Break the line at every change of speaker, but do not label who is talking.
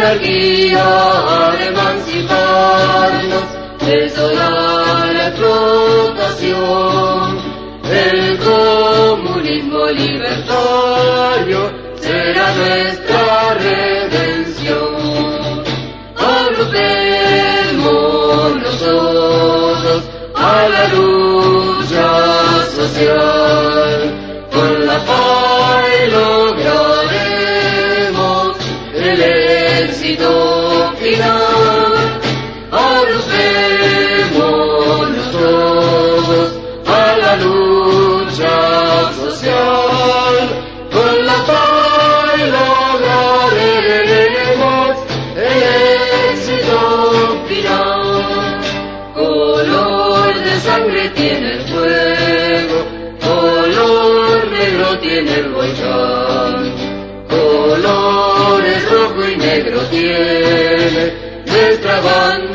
anarquía de emanciparnos, el solar la explotación, el comunismo libertario será nuestra redención. Agrupémonos todos a la lucha social, con la paz lograremos el éxito final. Agrupémonos todos a la lucha social, con la paz lograremos el éxito final. Color de sangre tiene el fuego, color negro tiene el volcán, colores rojo y negro tiene nuestra bandera.